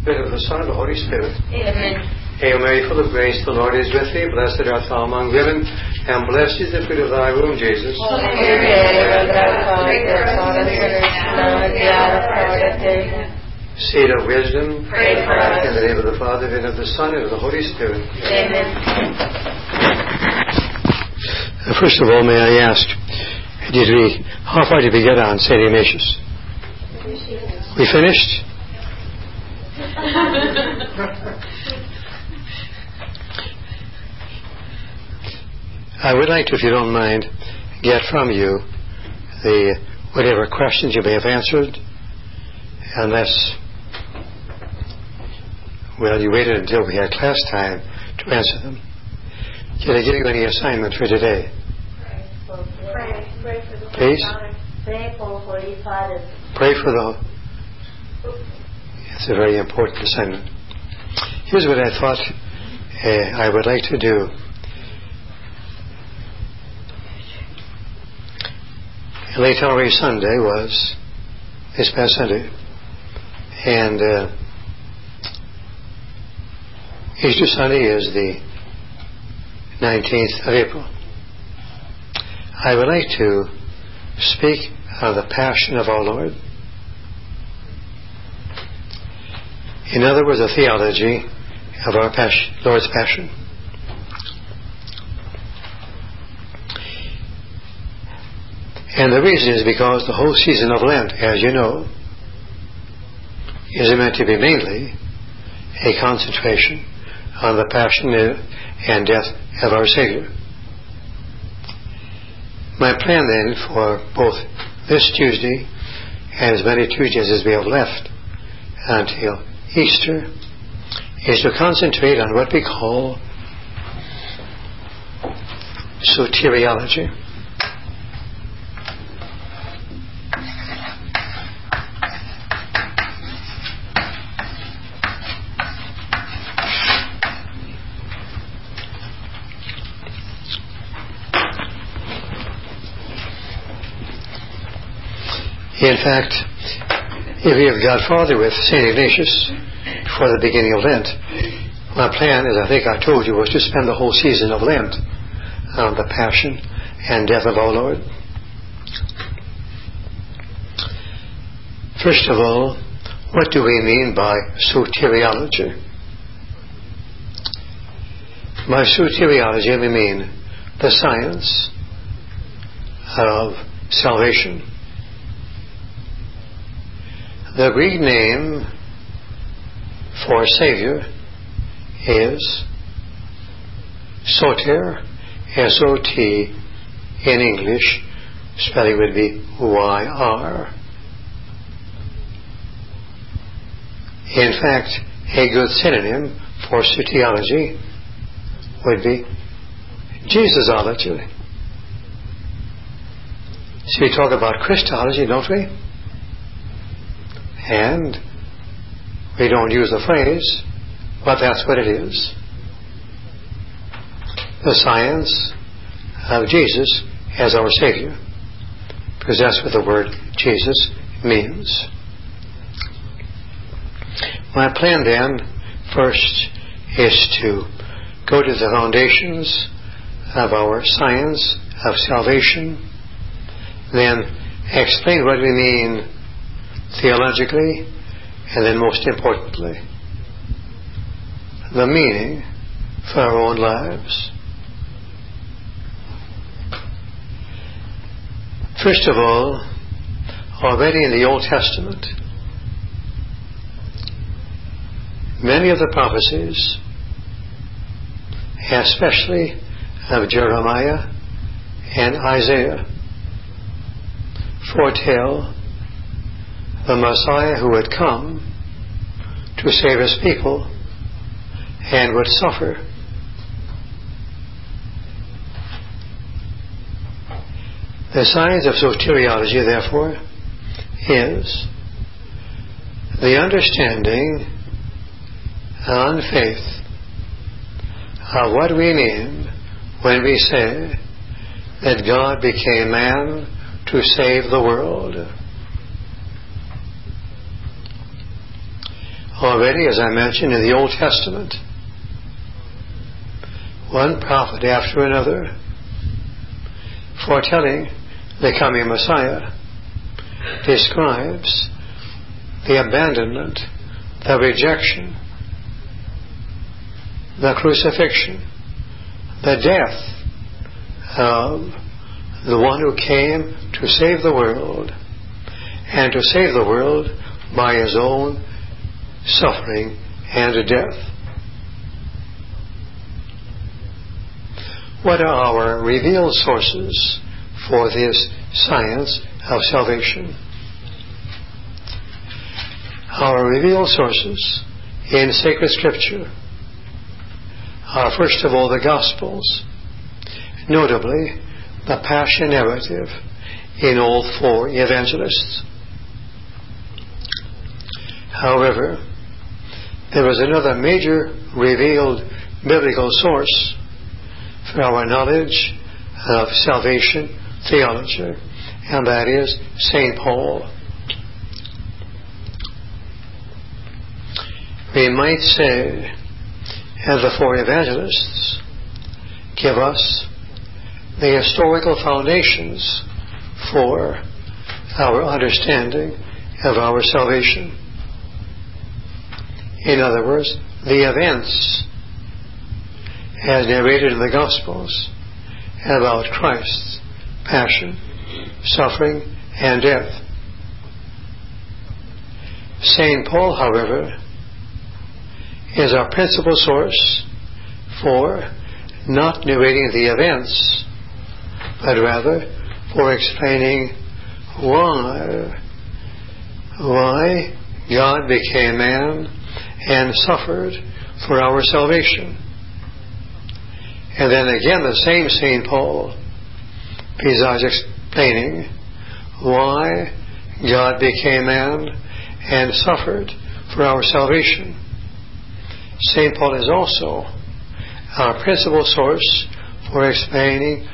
of the Son, and the Holy Spirit. Amen. Hail Mary, full of grace, the Lord is with thee. Blessed art thou among women, and blessed is the fruit of thy womb, Jesus. Holy Mary, Seed of wisdom, pray for us. in the name of the Father, and of the Son, and of the Holy Spirit. Amen. First of all, may I ask, how far did we get on St. Ignatius? We finished? I would like to, if you don't mind, get from you the whatever questions you may have answered, unless, well, you waited until we had class time to answer them. Can I give you any assignment for today? Pray for the Please? Pray for Holy Father. Pray for the... It's a very important assignment. Here's what I thought I would like to do. Late Honorary Sunday was this past Sunday, and Easter Sunday is the 19th of April. I would like to speak of the Passion of our Lord. In other words, the theology of our Lord's Passion. And the reason is because the whole season of Lent, as you know, is meant to be mainly a concentration on the passion and death of our Savior. My plan then for both this Tuesday and as many Tuesdays as we have left until Easter is to concentrate on what we call soteriology. In fact, if we have got farther with St. Ignatius for the beginning of Lent, my plan, as I think I told you, was to spend the whole season of Lent on the passion and death of our Lord. First of all, what do we mean by soteriology? By soteriology, we mean the science of salvation. The Greek name for Savior is Soter, S-O-T, in English, spelling would be Y-R. In fact, a good synonym for soteriology would be Jesusology. So we talk about Christology, don't we? And we don't use the phrase, but that's what it is. The science of Jesus as our Savior, because that's what the word Jesus means. My plan then, first, is to go to the foundations of our science of salvation, then explain what we mean theologically, and then most importantly, the meaning for our own lives. First of all, already in the Old Testament, many of the prophecies, especially of Jeremiah and Isaiah, foretell the Messiah who would come to save his people and would suffer. The science of soteriology, therefore, is the understanding and faith of what we mean when we say that God became man to save the world. already, as I mentioned, in the Old Testament. One prophet after another foretelling the coming Messiah describes the abandonment, the rejection, the crucifixion, the death of the one who came to save the world, and to save the world by his own suffering and death. What are our revealed sources for this science of salvation? Our revealed sources in sacred scripture are, first of all, the Gospels, notably the Passion narrative in all four evangelists. However, there is another major revealed biblical source for our knowledge of salvation theology, and that is St. Paul. We might say that the four evangelists give us the historical foundations for our understanding of our salvation. In other words, the events as narrated in the Gospels about Christ's passion, suffering, and death. St. Paul, however, is our principal source for not narrating the events, but rather for explaining why God became man and suffered for our salvation. And then again, the same St. Paul, besides explaining why God became man and suffered for our salvation, St. Paul is also our principal source for explaining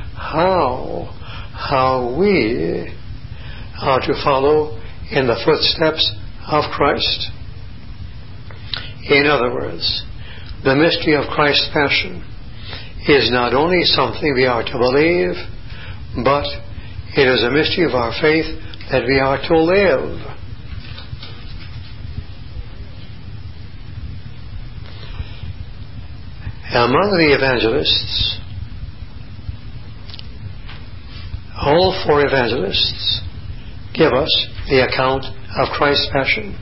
how we are to follow in the footsteps of Christ. In other words, the mystery of Christ's passion is not only something we are to believe, but it is a mystery of our faith that we are to live. Among the evangelists, all four evangelists give us the account of Christ's passion.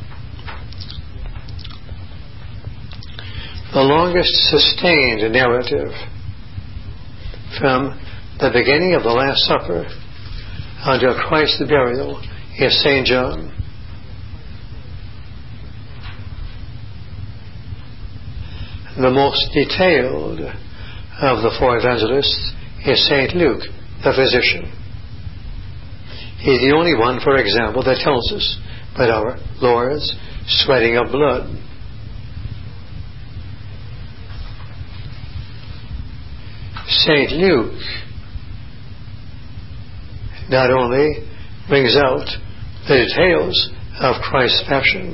The longest sustained narrative from the beginning of the Last Supper until Christ's burial is St. John. The most detailed of the four evangelists is St. Luke, the physician. He's the only one, for example, that tells us about our Lord's sweating of blood. St. Luke not only brings out the details of Christ's passion,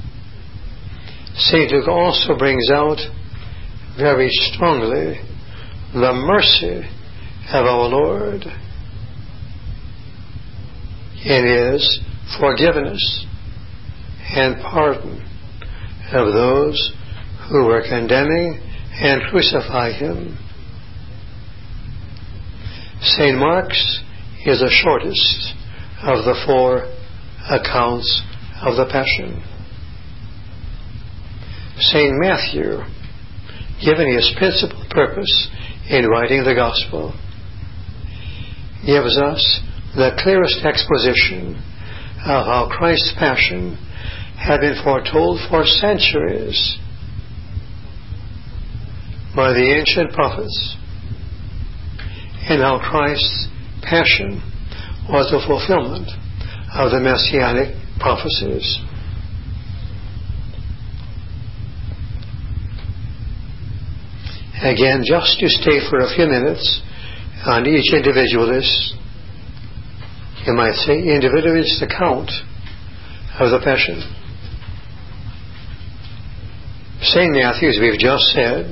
St. Luke also brings out very strongly the mercy of our Lord in His forgiveness and pardon of those who were condemning and crucifying Him. St. Mark's is the shortest of the four accounts of the Passion. St. Matthew, given his principal purpose in writing the Gospel, gives us the clearest exposition of how Christ's passion had been foretold for centuries by the ancient prophets, and how Christ's passion was the fulfillment of the messianic prophecies. Again, just to stay for a few minutes on each individualist, you might say, individualist account of the Passion. St. Matthew, as we've just said,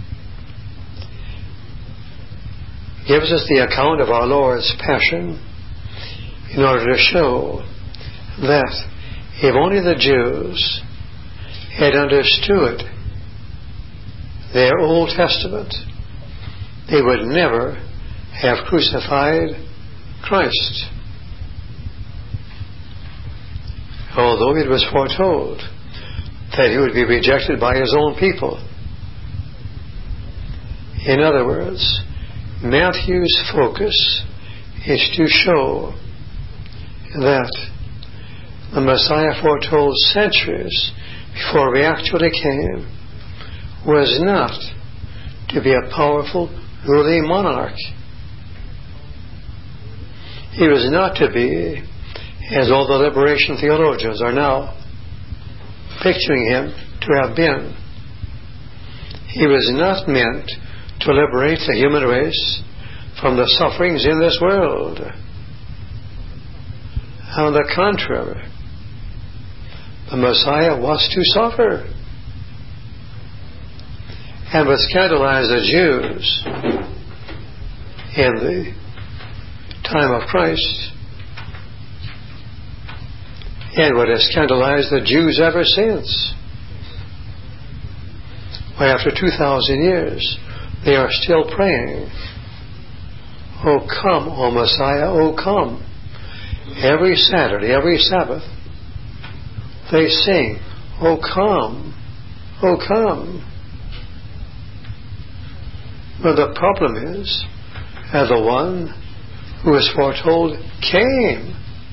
gives us the account of our Lord's passion in order to show that if only the Jews had understood their Old Testament, they would never have crucified Christ. Although it was foretold that he would be rejected by his own people. In other words, Matthew's focus is to show that the Messiah foretold centuries before he actually came was not to be a powerful ruling monarch. He was not to be, as all the liberation theologians are now picturing him to have been. He was not meant to liberate the human race from the sufferings in this world. On the contrary, the Messiah was to suffer and would scandalize the Jews in the time of Christ, and would have scandalized the Jews ever since. Why, after 2,000 years, they are still praying, "O come, O Messiah, O come." Every Saturday, every Sabbath, they sing, "O come, O come." But the problem is, the one who was foretold came.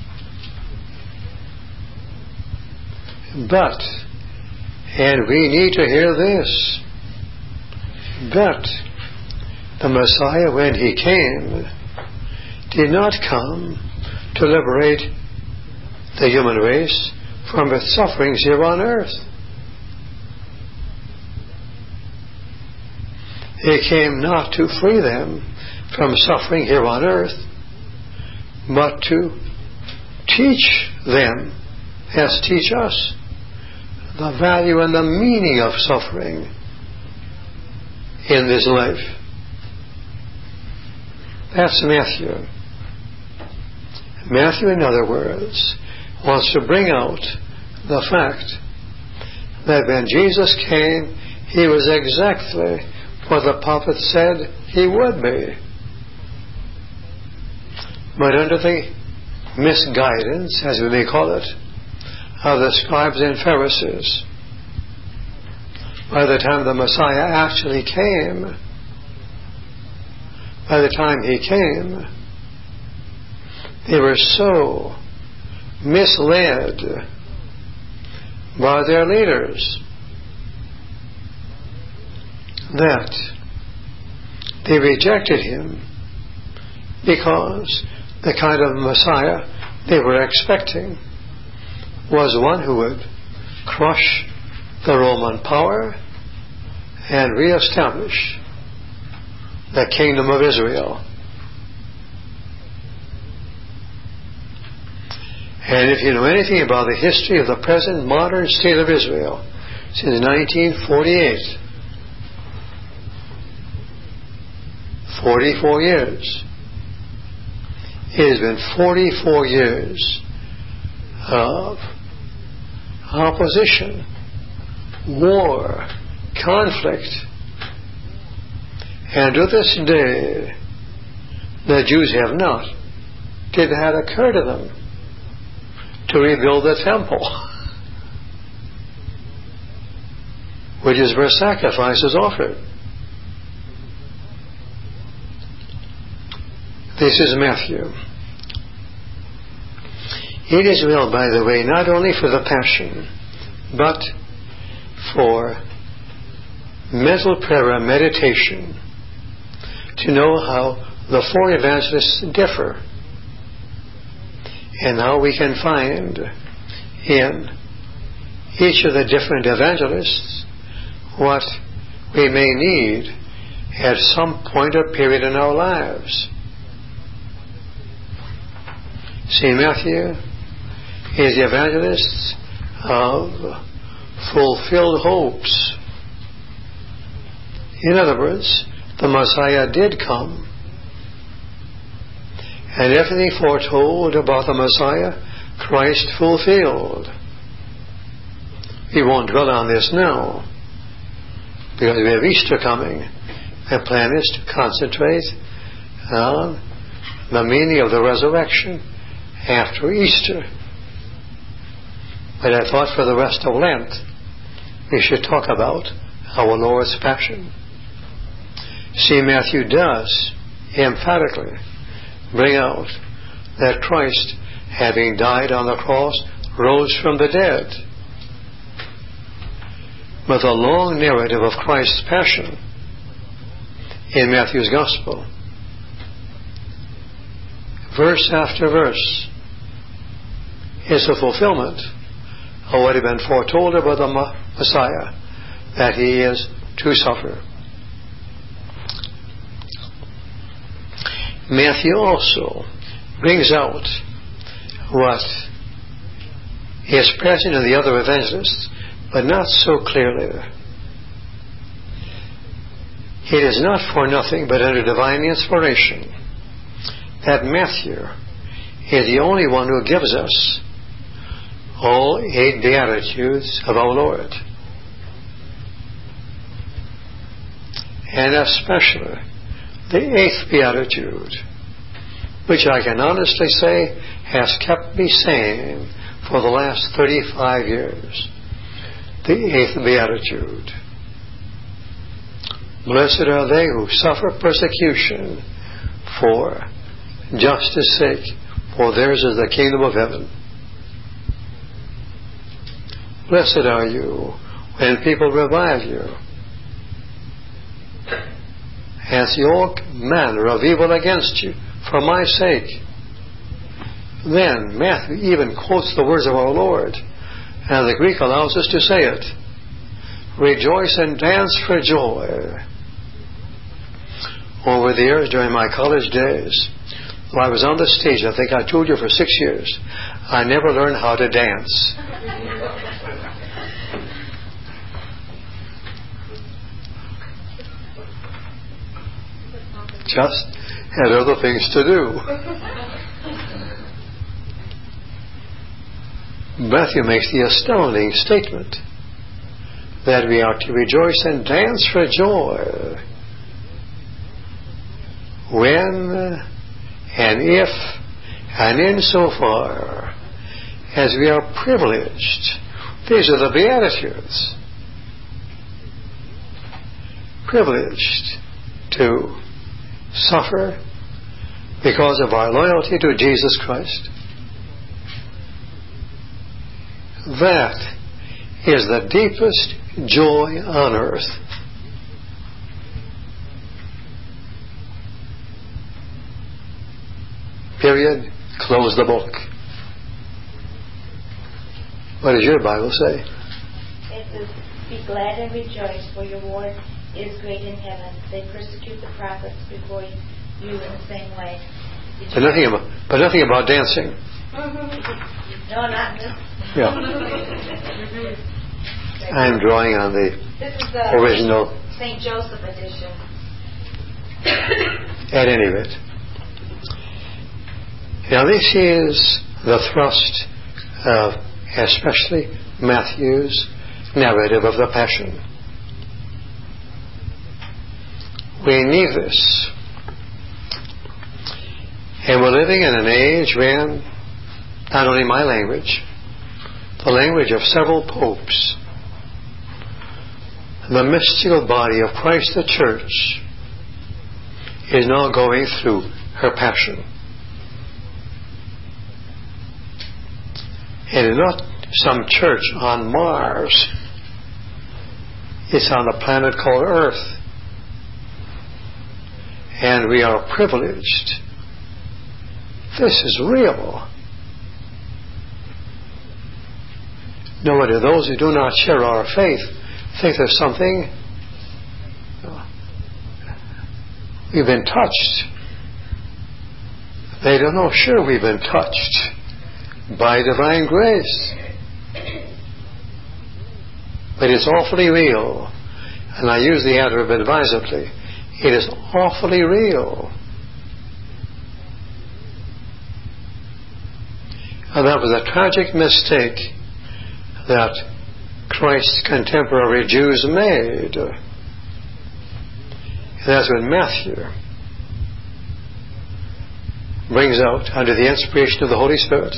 But, and we need to hear this, but the Messiah, when he came, did not come to liberate the human race from its sufferings here on earth. He came not to free them from suffering here on earth, but to teach them, as teach us, the value and the meaning of suffering in this life. That's Matthew. Matthew, in other words, wants to bring out the fact that when Jesus came, he was exactly what the prophet said he would be. But under the misguidance, as we may call it, of the scribes and Pharisees, by the time the Messiah actually came, by the time he came, they were so misled by their leaders that they rejected him, because the kind of Messiah they were expecting was one who would crush the Roman power and reestablish the kingdom of Israel. And if you know anything about the history of the present modern state of Israel, since 1948, 44 years. It has been 44 years of opposition, war, conflict. And to this day, the Jews have not, did that occur to them, to rebuild the temple, which is where sacrifice is offered. This is Matthew. It is well, by the way, not only for the Passion, but for mental prayer and meditation, to know how the four evangelists differ, and how we can find in each of the different evangelists what we may need at some point or period in our lives. St. Matthew is the evangelist of fulfilled hopes, In other words, the Messiah did come. And everything foretold about the Messiah, Christ fulfilled. We won't dwell on this now, because we have Easter coming. The plan is to concentrate on the meaning of the resurrection after Easter. But I thought for the rest of Lent, we should talk about our Lord's Passion. See, Matthew does emphatically bring out that Christ, having died on the cross, rose from the dead. But the long narrative of Christ's Passion in Matthew's Gospel, verse after verse, is a fulfillment of what had been foretold about the Messiah, that he is to suffer. Matthew also brings out what is present in the other evangelists, but not so clearly. It is not for nothing, but under divine inspiration, that Matthew is the only one who gives us all 8 Beatitudes of our Lord. And especially the 8th Beatitude, which I can honestly say has kept me sane for the last 35 years. The 8th Beatitude. Blessed are they who suffer persecution for justice' sake, for theirs is the kingdom of heaven. Blessed are you when people revile you, and see all manner of evil against you for my sake. Then Matthew even quotes the words of our Lord, and the Greek allows us to say it. Rejoice and dance for joy. Over the years during my college days, while I was on the stage, I think I told you for 6 years, I never learned how to dance. Just had other things to do. Matthew makes the astounding statement that we are to rejoice and dance for joy when and if and insofar as we are privileged. These are the Beatitudes. Privileged to suffer because of our loyalty to Jesus Christ. That is the deepest joy on earth. Period. Close the book. What does your Bible say? It says, be glad and rejoice, for your reward is great in heaven. They persecute the prophets before you in the same way. But nothing about dancing. No, not this. Yeah. I'm drawing on the original St. Joseph edition. At any rate. Now this is the thrust of especially Matthew's narrative of the Passion. We need this. And we're living in an age when not only my language, the language of several popes, the mystical body of Christ the Church is now going through her Passion. And it's not some church on Mars. It's on a planet called Earth. And we are privileged. This is real. No wonder those who do not share our faith think there's something. We've been touched. They don't know. Sure, we've been touched by divine grace. But it's awfully real. and I use the adverb advisedly, it is awfully real. And that was a tragic mistake that Christ's contemporary Jews made. And that's what Matthew brings out under the inspiration of the Holy Spirit.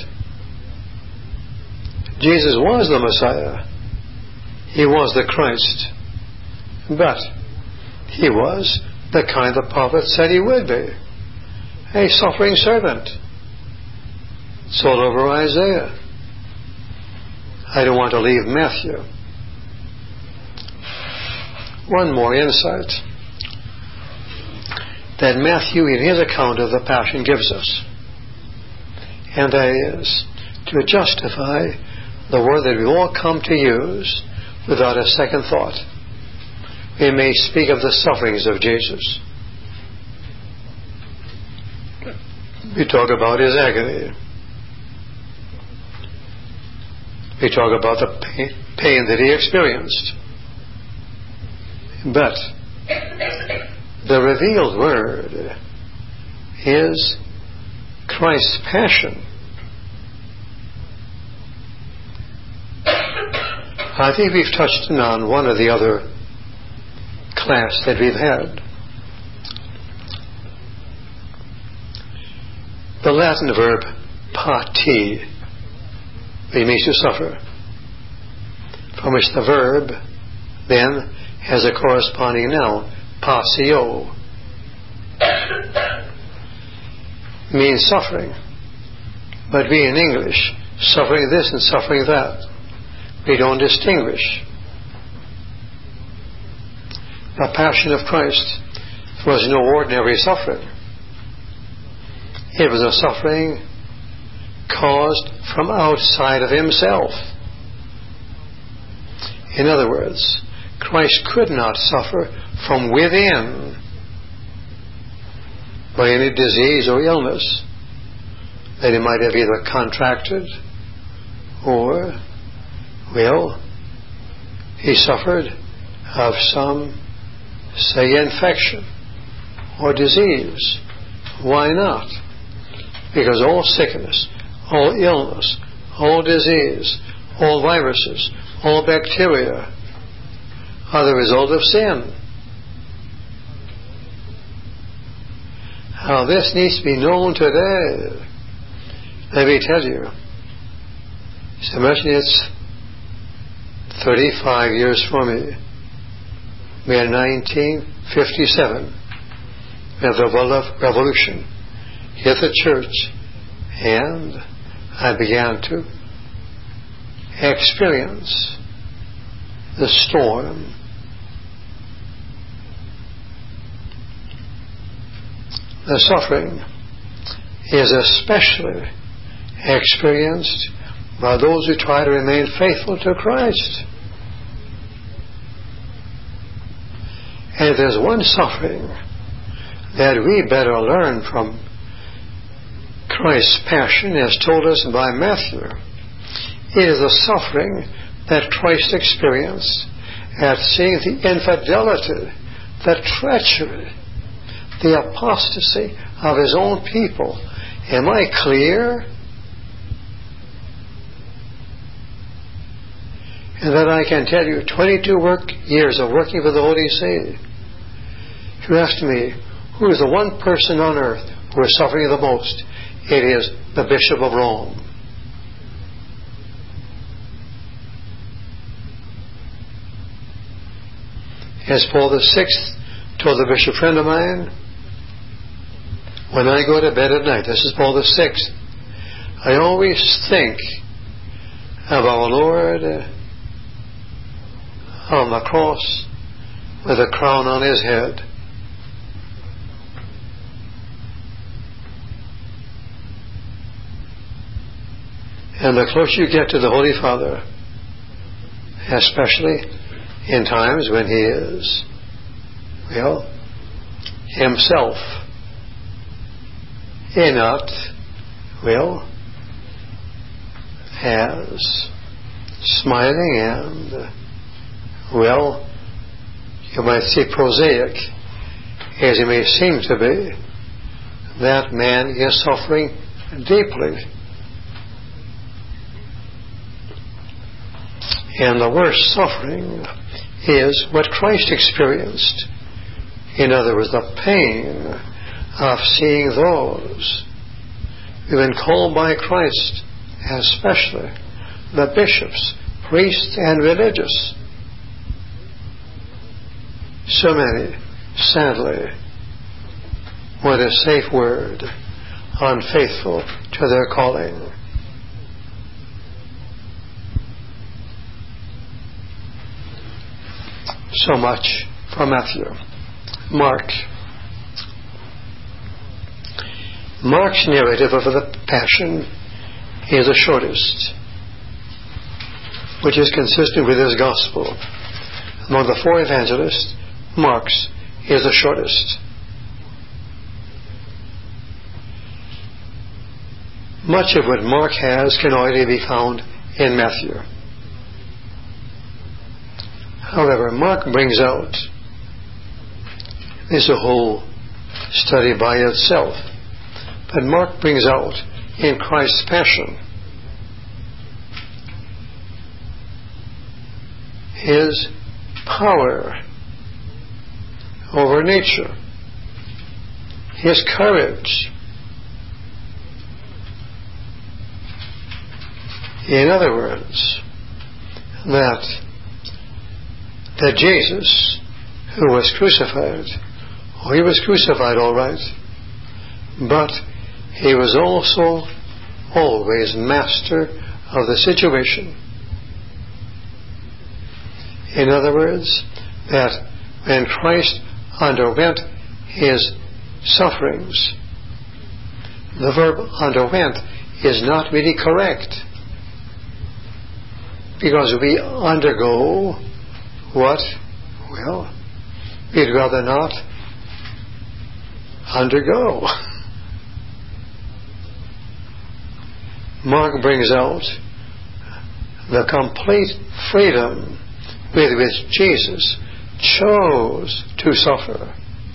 Jesus was the Messiah. He was the Christ. But he was the kind the prophet said he would be. A suffering servant. Sold over Isaiah. I don't want to leave Matthew. One more insight that Matthew in his account of the Passion gives us, and that is to justify the word that we've all come to use without a second thought. We may speak of the sufferings of Jesus. We talk about his agony. We talk about the pain that he experienced. But the revealed word is Christ's passion. I think we've touched on one or the other class that we've had. The Latin verb pati, it means to suffer, from which the verb then has a corresponding noun, passio, means suffering. But we in English, suffering this and suffering that, we don't distinguish. The Passion of Christ was no ordinary suffering. It was a suffering caused from outside of himself. In other words, Christ could not suffer from within by any disease or illness that he might have either contracted or, well, he suffered of some, say, infection or disease. Why not? Because all sickness, all illness, all disease, all viruses, all bacteria are the result of sin. How this needs to be known today. Let me tell you. So imagine it's 35 years for me. We are 1957. We have the revolution hit the church, and I began to experience the storm. The suffering is especially experienced by those who try to remain faithful to Christ. And if there's one suffering that we better learn from Christ's passion, as told us by Matthew, it is the suffering that Christ experienced at seeing the infidelity, the treachery, the apostasy of his own people. Am I clear? And that I can tell you, 22 years of working for the Holy See. If you ask me, who is the one person on earth who is suffering the most? It is the Bishop of Rome. As Paul VI told a bishop friend of mine, when I go to bed at night, this is Paul VI, I always think of our Lord on the cross with a crown on his head. And the closer you get to the Holy Father, especially in times when he is, well, himself not, well, as smiling and, well, you might say prosaic as he may seem to be, that man is suffering deeply. And the worst suffering is what Christ experienced. In other words, the pain of seeing those who've been called by Christ, especially the bishops, priests, and religious. So many, sadly, with a safe word, unfaithful to their calling. So much for Matthew. Mark. Mark's narrative of the Passion is the shortest, which is consistent with his gospel. Among the four evangelists, Mark's is the shortest. Much of what Mark has can already be found in Matthew. However, Mark brings out, this is a whole study by itself, but Mark brings out in Christ's Passion his power over nature, his courage. In other words, that Jesus, who was crucified, he was crucified all right, but he was also always master of the situation. In other words, that when Christ underwent his sufferings, the verb underwent is not really correct, because we undergo what? Well, we'd rather not undergo. Mark brings out the complete freedom with which Jesus chose to suffer.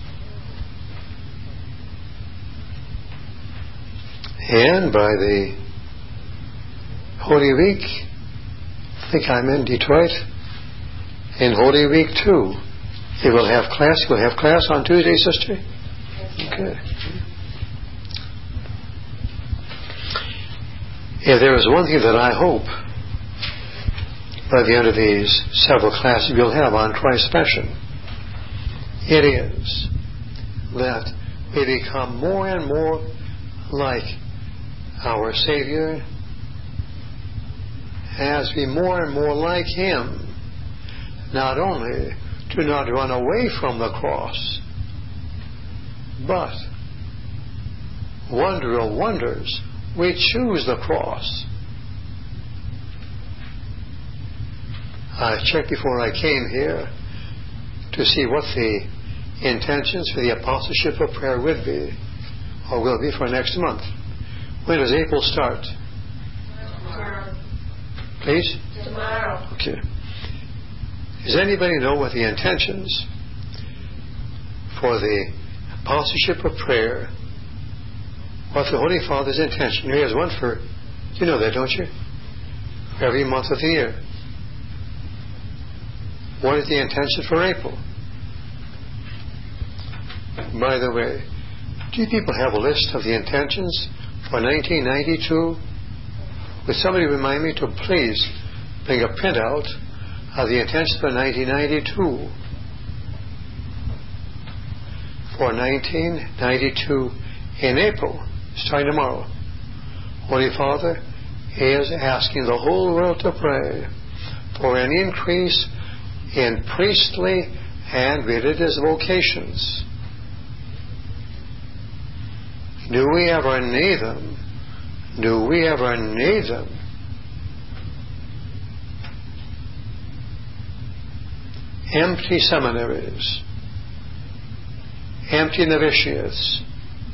And by the Holy Week, I think I'm in Detroit, in Holy Week 2, you will have class. You will have class on Tuesday, sister? Okay. If there is one thing that I hope by the end of these several classes you'll have on Christ's Passion, it is that we become more and more like our Savior as we more and more like Him. Not only to not run away from the cross, but, wonder of wonders, we choose the cross. I checked before I came here to see what the intentions for the Apostleship of Prayer would be, or will be, for next month. When does April start? Tomorrow. Please? Tomorrow. Okay. Does anybody know what the intentions for the Apostleship of Prayer, what the Holy Father's intention? He has one for, you know that, don't you? For every month of the year. What is the intention for April? By the way, do you people have a list of the intentions for 1992? Would somebody remind me to please bring a printout of the intentions for 1992? For 1992 in April, starting tomorrow, Holy Father is asking the whole world to pray for an increase in priestly and religious vocations. Do we ever need them? Do we ever need them? Empty seminaries, empty novitiates.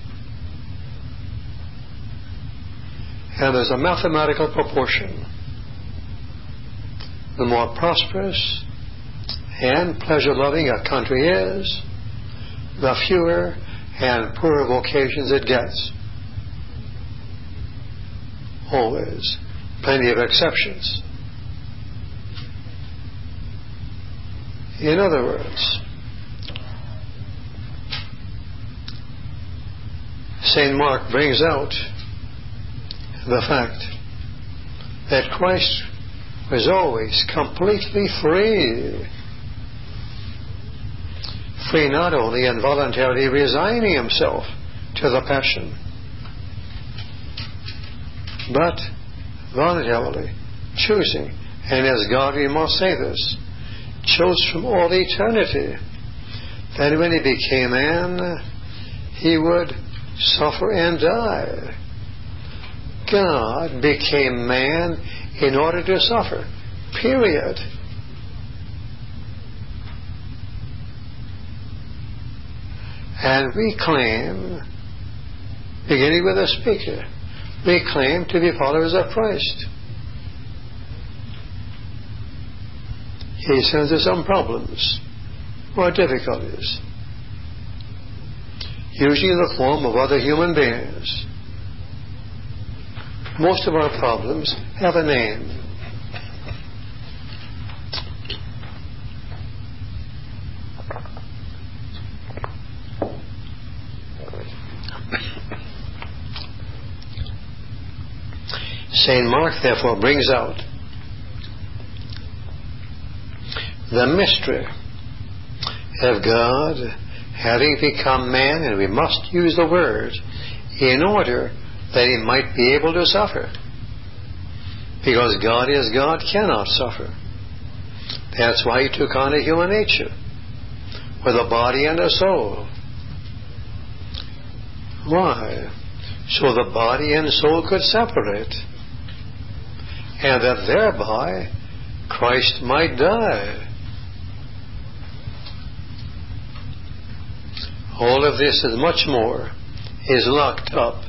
And there's a mathematical proportion. The more prosperous and pleasure-loving a country is, the fewer and poorer vocations it gets. Always. Plenty of exceptions. In other words, St. Mark brings out the fact that Christ was always completely free. Free not only in voluntarily resigning himself to the passion, but voluntarily choosing, and as God we must say this, chose from all eternity that when he became man, he would suffer and die. God became man in order to suffer. Period. And we claim, beginning with the speaker, we claim to be followers of Christ. He sends us some problems or difficulties, usually in the form of other human beings. Most of our problems have a name. St. Mark therefore brings out the mystery of God having become man, and we must use the word, in order that he might be able to suffer. Because God is God, cannot suffer. That's why he took on a human nature, with a body and a soul. Why? So the body and soul could separate, and that thereby Christ might die. All of this and much more is locked up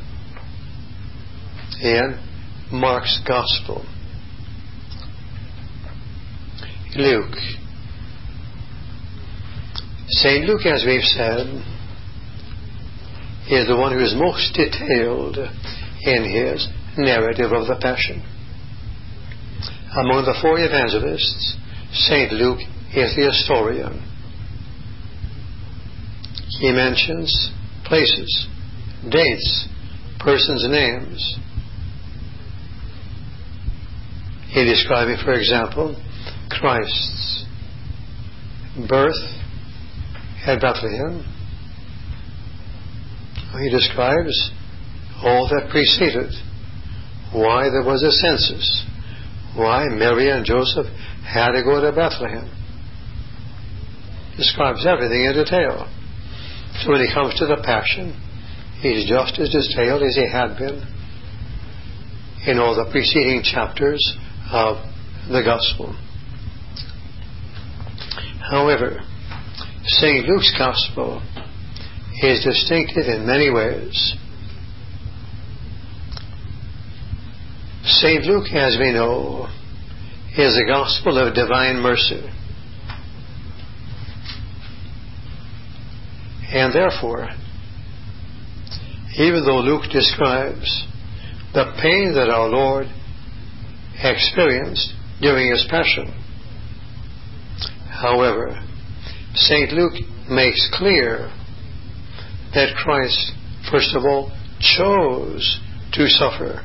in Mark's Gospel. Luke. St. Luke, as we've said, is the one who is most detailed in his narrative of the Passion. Among the four evangelists, St. Luke is the historian. He mentions places, dates, persons' names. He describing, for example, Christ's birth at Bethlehem. He describes all that preceded, why there was a census, why Mary and Joseph had to go to Bethlehem. Describes everything in detail. So when he comes to the Passion, he's just as detailed as he had been in all the preceding chapters of the Gospel. However, St. Luke's Gospel is distinctive in many ways. St. Luke, as we know, is a gospel of divine mercy. And therefore, even though Luke describes the pain that our Lord experienced during his Passion, however, St. Luke makes clear that Christ, first of all, chose to suffer,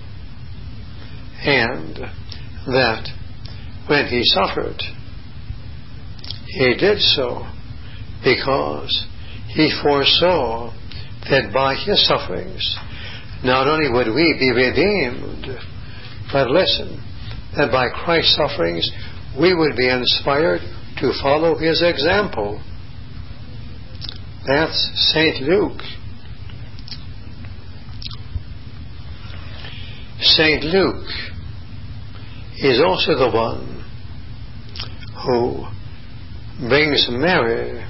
and that when he suffered, he did so because he foresaw that by his sufferings not only would we be redeemed, but listen, that by Christ's sufferings we would be inspired to follow his example. That's St. Luke. St. Luke is also the one who brings Mary,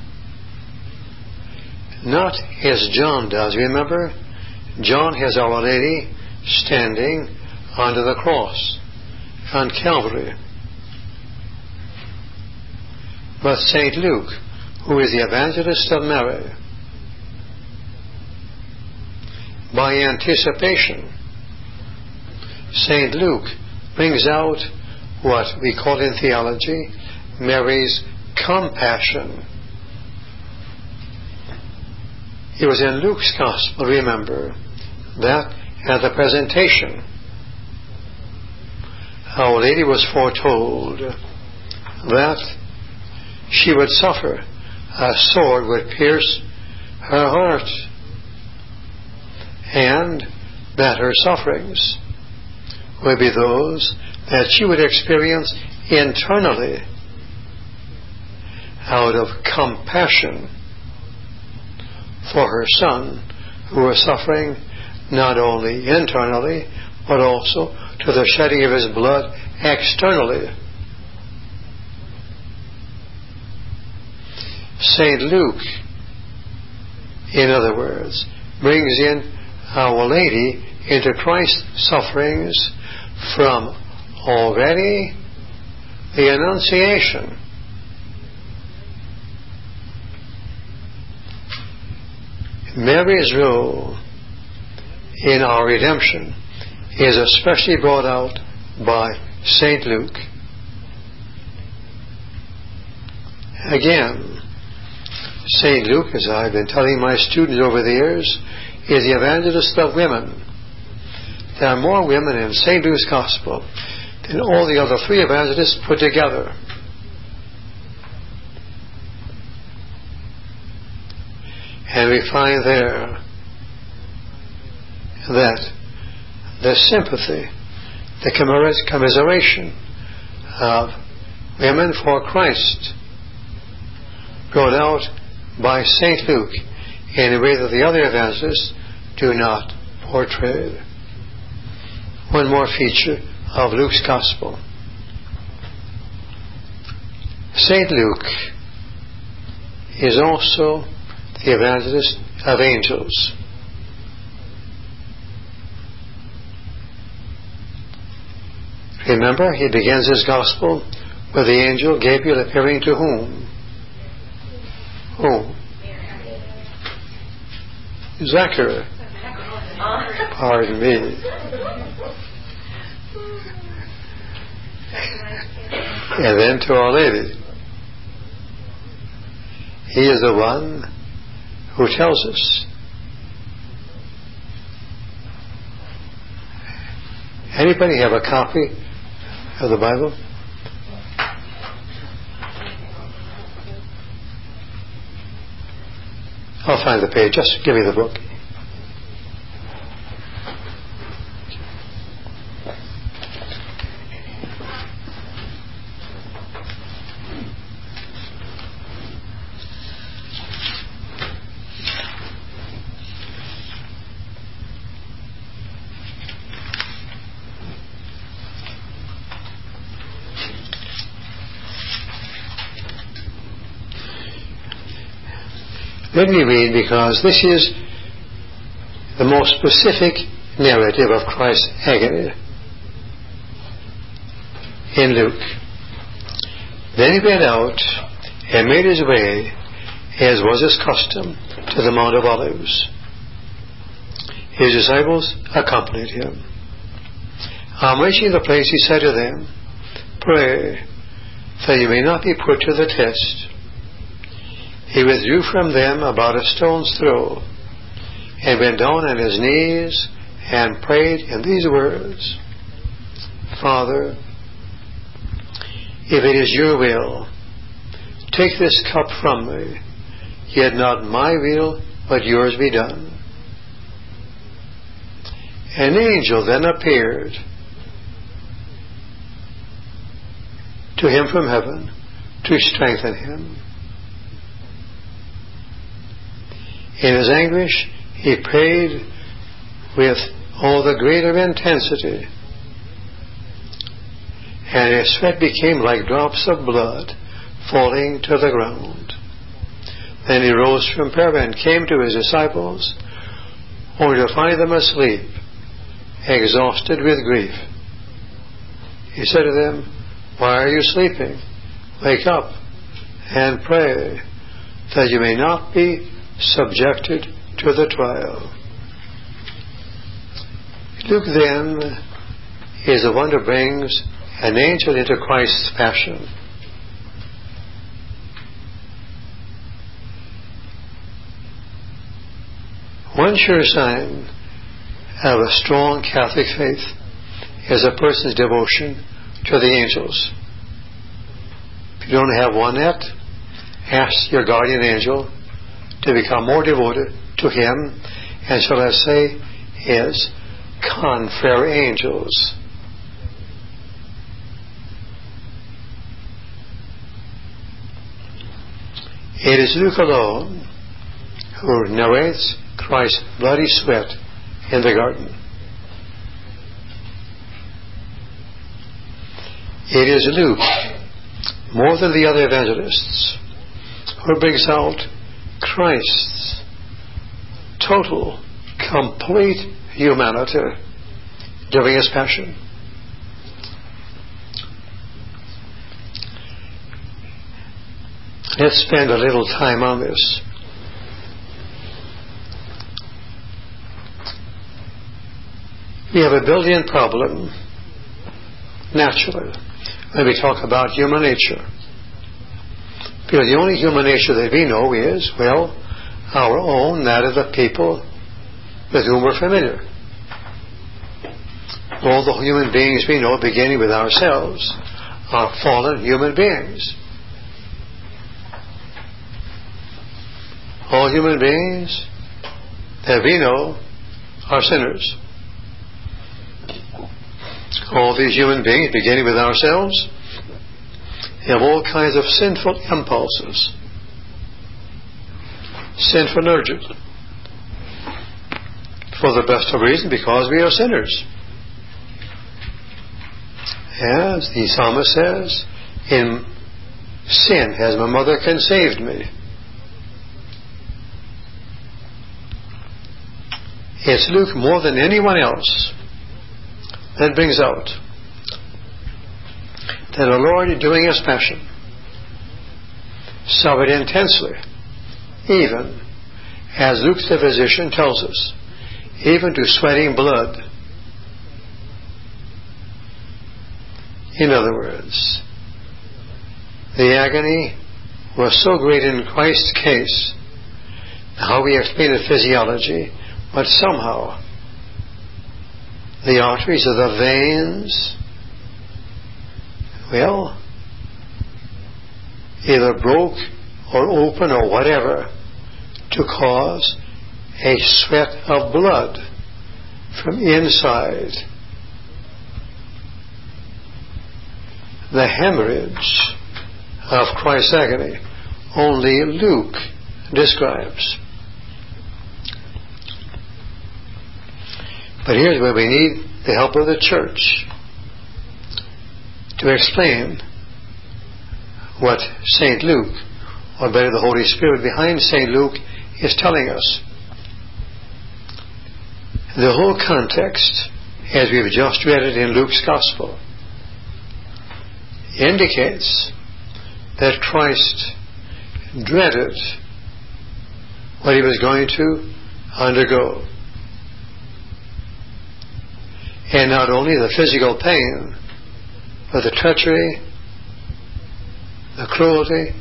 not as John does. Remember, John has Our Lady standing under the cross on Calvary. but St. Luke, who is the evangelist of Mary. By anticipation, St. Luke brings out what we call in theology Mary's compassion. It was in Luke's Gospel, remember, that at the presentation, Our Lady was foretold that she would suffer, a sword would pierce her heart, and that her sufferings would be those that she would experience internally out of compassion for her Son, who was suffering not only internally but also to the shedding of his blood externally. St. Luke, in other words, brings in Our Lady into Christ's sufferings from already the Annunciation. Mary's role in our redemption is especially brought out by St. Luke. Again, St. Luke, as I've been telling my students over the years, is the evangelist of women. There are more women in St. Luke's Gospel than all the other three evangelists put together. And we find there that the sympathy, the commiseration of women for Christ brought out by St. Luke in a way that the other evangelists do not portray. One more feature of Luke's Gospel. St. Luke is also the evangelist of angels. Remember, he begins his Gospel with the angel Gabriel appearing to whom? Whom? Zechariah. Pardon me. And then to Our Lady. He is the one who tells us. Anybody have a copy of the Bible? I'll find the page. Just give me the book. Let me read, because this is the most specific narrative of Christ's agony in Luke. Then he went out and made his way, as was his custom, to the Mount of Olives. His disciples accompanied him. On reaching the place, he said to them, "Pray that you may not be put to the test." He withdrew from them about a stone's throw, and went down on his knees and prayed in these words, "Father, if it is your will, take this cup from me, yet not my will, but yours be done." An angel then appeared to him from heaven to strengthen him. In his anguish, he prayed with all the greater intensity, and his sweat became like drops of blood falling to the ground. Then he rose from prayer and came to his disciples, only to find them asleep, exhausted with grief. He said to them, "Why are you sleeping? Wake up and pray that you may not be subjected to the trial. Luke then is the one who brings an angel into Christ's passion. One sure sign of a strong Catholic faith is a person's devotion to the angels. If you don't have one yet, ask your guardian angel to become more devoted to him, and shall I say, his confrere angels. It is Luke alone who narrates Christ's bloody sweat in the garden. It is Luke, more than the other evangelists, who brings out Christ's total, complete humanity during his passion. Let's spend a little time on this. We have a built-in problem, naturally, when we talk about human nature. Because the only human nature that we know is, well, our own, that of the people with whom we're familiar. All the human beings we know, beginning with ourselves, are fallen human beings. All human beings that we know are sinners. All these human beings, beginning with ourselves, have all kinds of sinful impulses, sinful urges, for the best of reason, because we are sinners. As the psalmist says, in sin has my mother conceived me. It's Luke more than anyone else that brings out that the Lord, during his passion, suffered intensely, even, as Luke the physician tells us, even to sweating blood. In other words, the agony was so great in Christ's case. How we explain the physiology, but somehow the arteries of the veins, well, either broke or open or whatever, to cause a sweat of blood from inside. The hemorrhage of Christ's agony only Luke describes. But here's where we need the help of the church to explain what St. Luke, or better the Holy Spirit behind St. Luke, is telling us. The whole context, as we've just read it in Luke's Gospel, indicates that Christ dreaded what he was going to undergo. And not only the physical pain, but the treachery, the cruelty,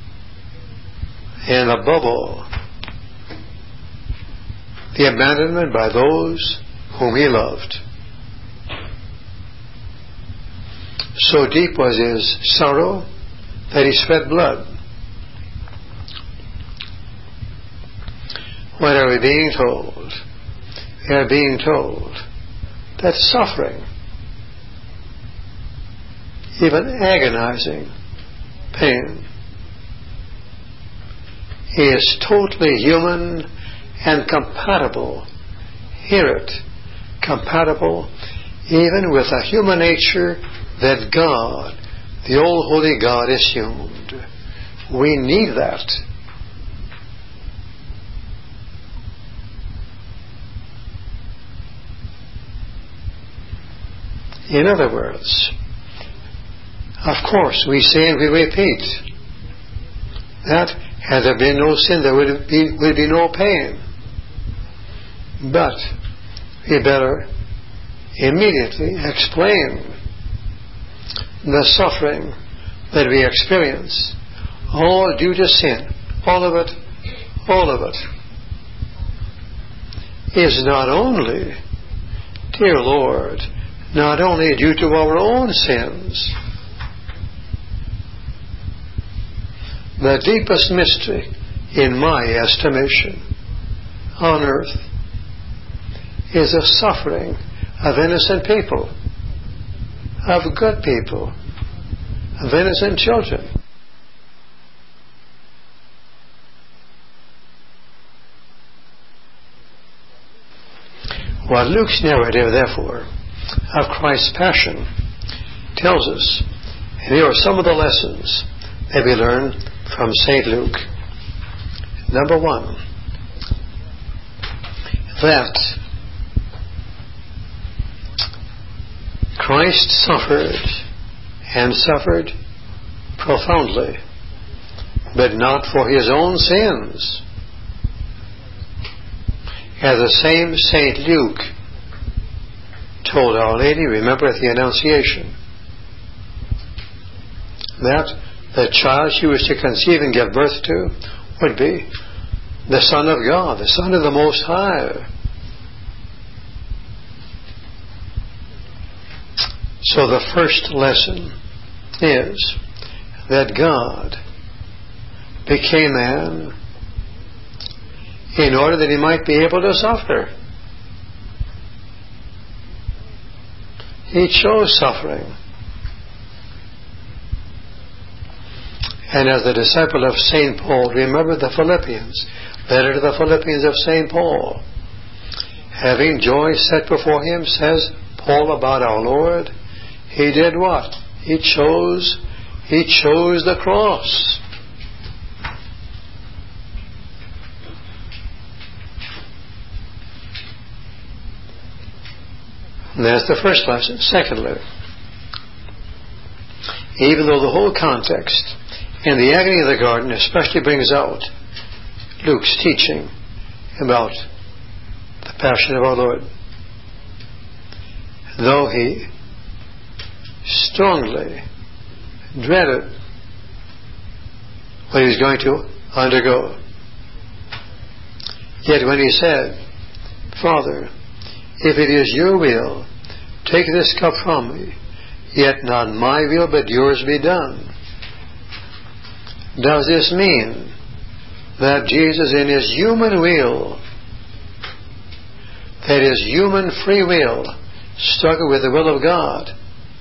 and above all, the abandonment by those whom he loved. So deep was his sorrow that he sweat blood. What are we being told? We are being told that suffering, even agonizing pain, is totally human and compatible, hear it, compatible even with a human nature that God, the all holy God, assumed. We need that. In other words, of course, we say and we repeat that had there been no sin, there would be no pain. But we better immediately explain the suffering that we experience, all due to sin, all of it, is not only, dear Lord, not only due to our own sins. The deepest mystery, in my estimation, on earth, is the suffering of innocent people, of good people, of innocent children. What Luke's narrative, therefore, of Christ's passion tells us, and here are some of the lessons that we learn from St. Luke. Number one, that Christ suffered, and suffered profoundly, but not for his own sins. As the same St. Luke told Our Lady, remember at the Annunciation, that the child she was to conceive and give birth to would be the Son of God, the Son of the Most High. So the first lesson is that God became man in order that he might be able to suffer. He chose suffering. And as the disciple of St. Paul, remember the Philippians, letter to the Philippians of St. Paul. Having joy set before him, says Paul about our Lord, he did what? He chose the cross. And that's the first lesson. Secondly, even though the whole context in the agony of the garden especially brings out Luke's teaching about the passion of our Lord, though he strongly dreaded what he was going to undergo, yet when he said, Father, if it is your will, take this cup from me, yet not my will but yours be done. Does this mean that Jesus in his human will, that his human free will, struggled with the will of God?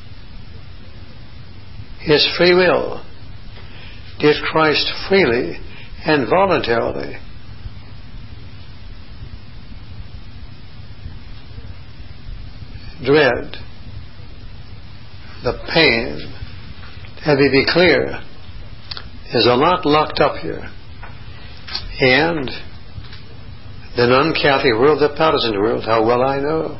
His free will. Did Christ freely and voluntarily dread the pain? Let me be clear. There's a lot locked up here. And the non-Catholic world, the Protestant world, how well I know.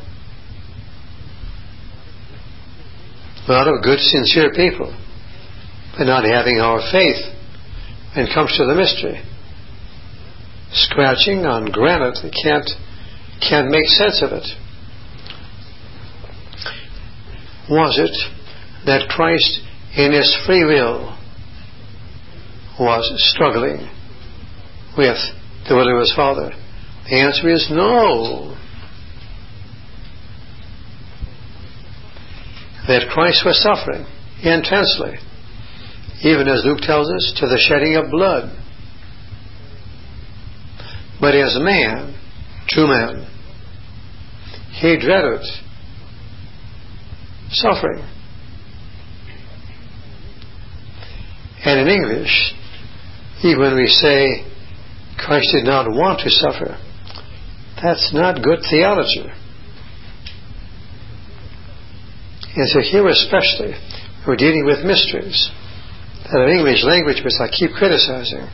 A lot of good, sincere people, but not having our faith when it comes to the mystery. Scratching on granite, they can't make sense of it. Was it that Christ in his free will was struggling with the will of his Father? The answer is no. That Christ was suffering intensely, even as Luke tells us, to the shedding of blood. But as man, true man, he dreaded suffering. And in English, even when we say Christ did not want to suffer, that's not good theology. And so here especially, we're dealing with mysteries that in English language, which I keep criticizing.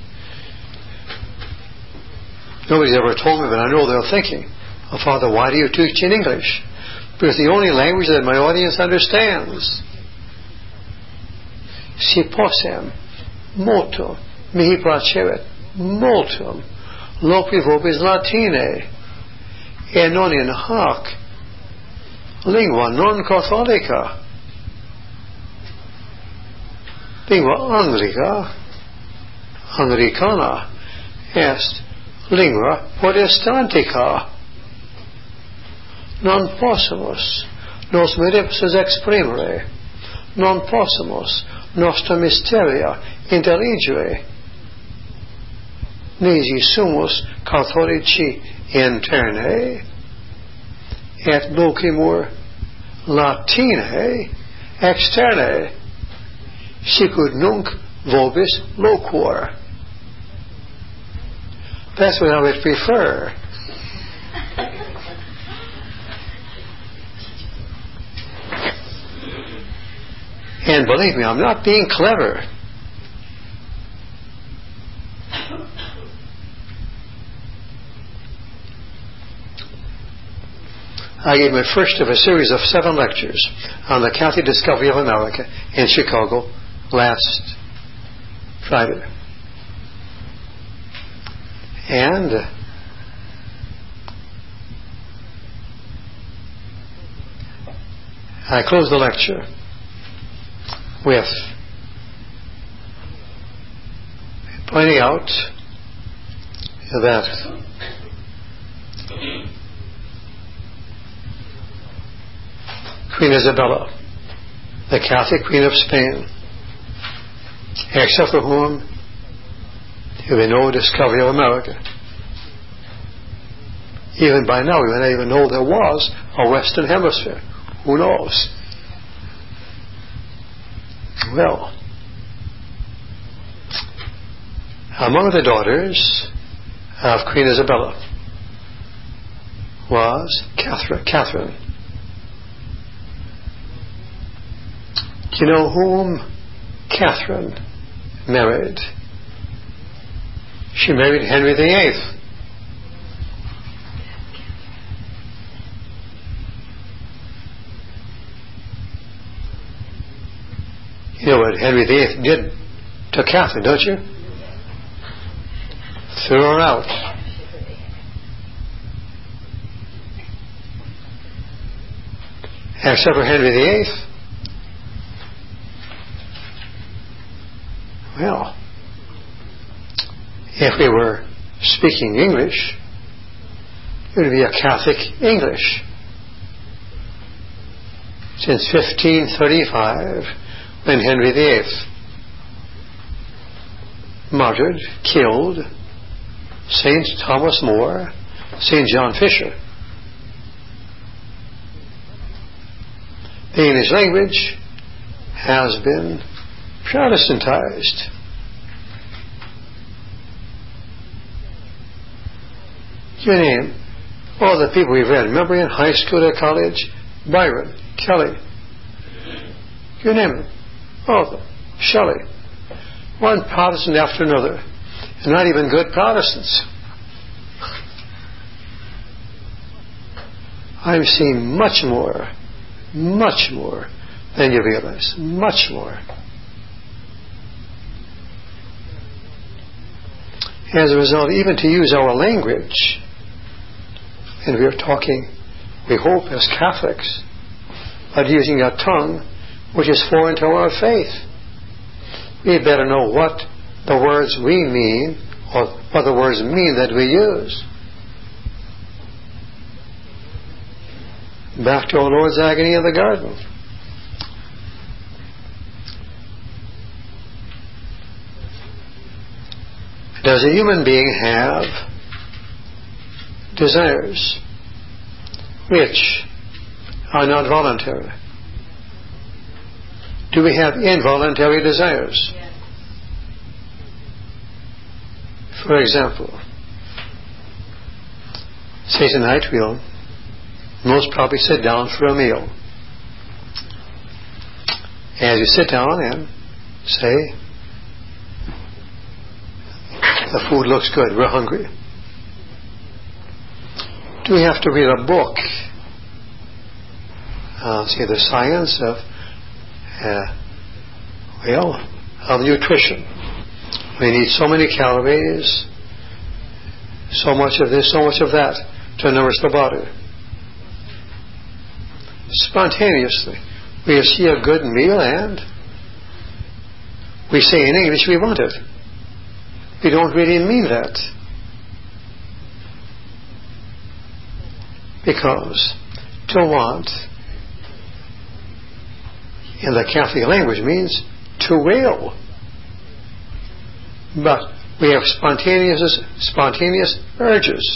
Nobody's ever told me, but I know they're thinking, oh, Father, why do you teach in English? Because the only language that my audience understands. Si possem, moto, mihi placeret multum loci vobis Latinae, e non in hoc lingua non catholica, lingua anglicana est lingua protestantica. Non possumus nos medipsus exprimere, non possumus nostra mysteria intelligere, nisi sumus catholici interne, et locimur Latinae externe, sicut nunc vobis loquor. That's what I would prefer. And believe me, I'm not being clever. I gave my first of a series of 7 lectures on the Catholic discovery of America in Chicago last Friday. And I closed the lecture with pointing out that Queen Isabella, the Catholic Queen of Spain, except for whom there will be no discovery of America. Even by now, we may not even know there was a Western Hemisphere. Who knows? Well, among the daughters of Queen Isabella was Catherine. Do you know whom Catherine married? She married Henry VIII. You know what Henry VIII did to Catherine, don't you? Threw her out. Except for Henry VIII. Well, if we were speaking English, it would be a Catholic English. Since 1535, when Henry VIII martyred, killed St. Thomas More, St. John Fisher. The English language has been Protestantized. You name all the people we've read. Remember in high school or college? Byron, Kelly. You name them. All of them. Shelley. One Protestant after another. And not even good Protestants. I'm seeing much more than you realize. Much more. As a result, even to use our language, and we are talking, we hope, as Catholics, but using a tongue which is foreign to our faith. We better know what the words we mean, or what the words mean that we use. Back to our Lord's agony in the garden. Does a human being have desires which are not voluntary? Do we have involuntary desires? Yes. For example, say tonight we'll most probably sit down for a meal. As you sit down and say, the food looks good, we're hungry. Do we have to read a book? Say the science of nutrition. We need so many calories, so much of this, so much of that to nourish the body. Spontaneously, we see a good meal and we say in English we want it. We don't really mean that. Because to want in the Catholic language means to will. But we have spontaneous urges,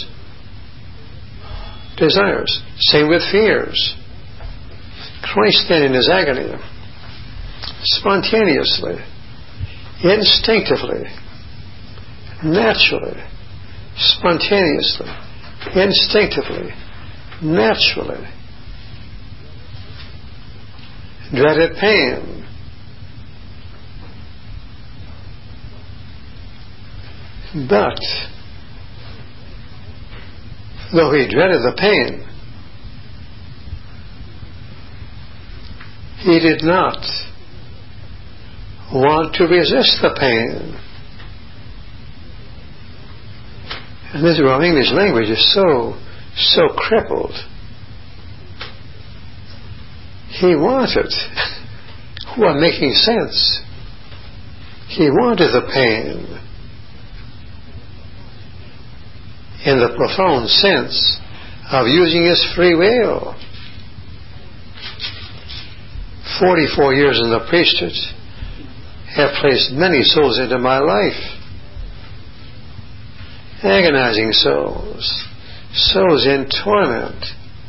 desires. Same with fears. Christ then in His agony, spontaneously, instinctively, naturally, spontaneously, instinctively, naturally, dreaded pain. But though He dreaded the pain, He did not want to resist the pain. And this our English language is so crippled. He wanted, who are making sense, He wanted the pain in the profound sense of using His free will. 44 years in the priesthood have placed many souls into my life. Agonizing souls, souls in torment.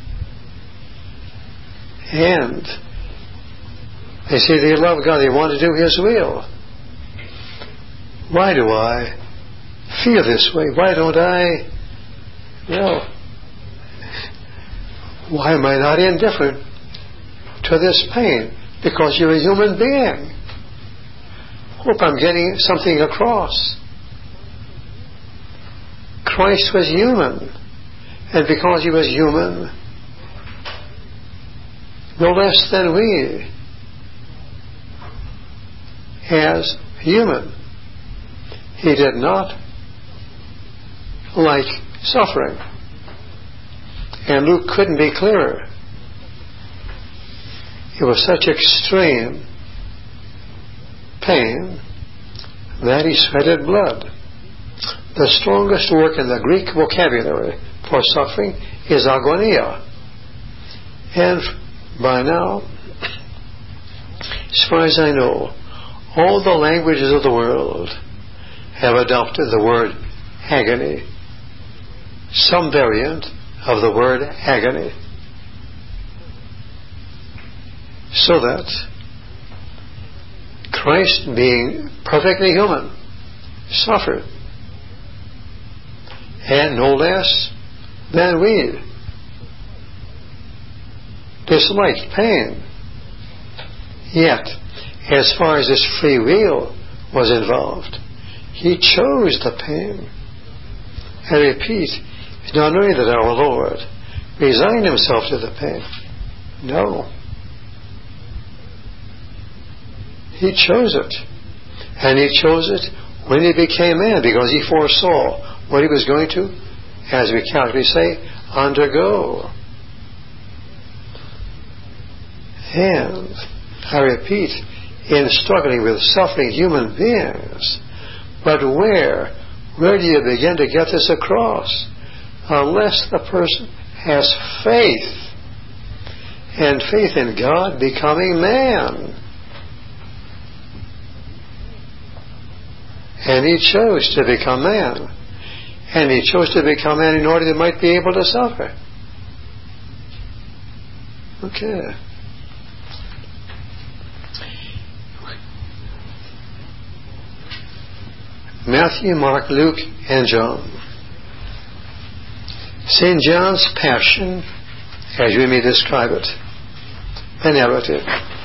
And they say they love God, they want to do His will. Why do I feel this way? Why don't I, why am I not indifferent to this pain? Because you're a human being. Hope I'm getting something across. Christ was human, and because He was human, no less than we, as human, He did not like suffering. And Luke couldn't be clearer. It was such extreme pain that He sweated blood. The strongest word in the Greek vocabulary for suffering is agonia. And by now, as far as I know, all the languages of the world have adopted the word agony, some variant of the word agony, so that Christ, being perfectly human, suffered, and no less than we disliked pain. Yet, as far as His free will was involved, He chose the pain. I repeat, it's not only that our Lord resigned Himself to the pain. No. He chose it. And He chose it when He became man, because He foresaw what He was going to, as we Catholics say, undergo. And, I repeat, in struggling with suffering human beings, but where do you begin to get this across? Unless the person has faith, and faith in God becoming man. And He chose to become man. And He chose to become man in order that He might be able to suffer. Okay. Matthew, Mark, Luke, and John. St. John's Passion, as we may describe it, a narrative.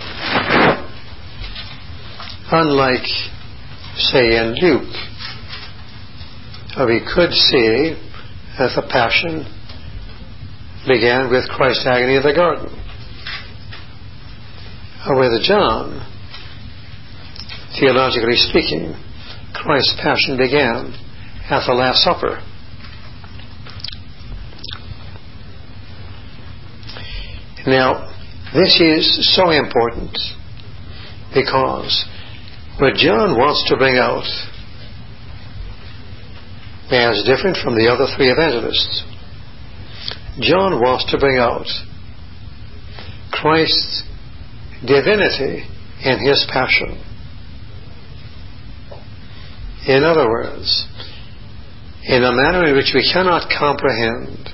Unlike, say, in Luke, we could see that the Passion began with Christ's agony in the garden. With John, theologically speaking, Christ's passion began at the Last Supper. Now, this is so important because what John wants to bring out is different from the other three evangelists. John wants to bring out Christ's divinity in his passion. In other words, in a manner in which we cannot comprehend,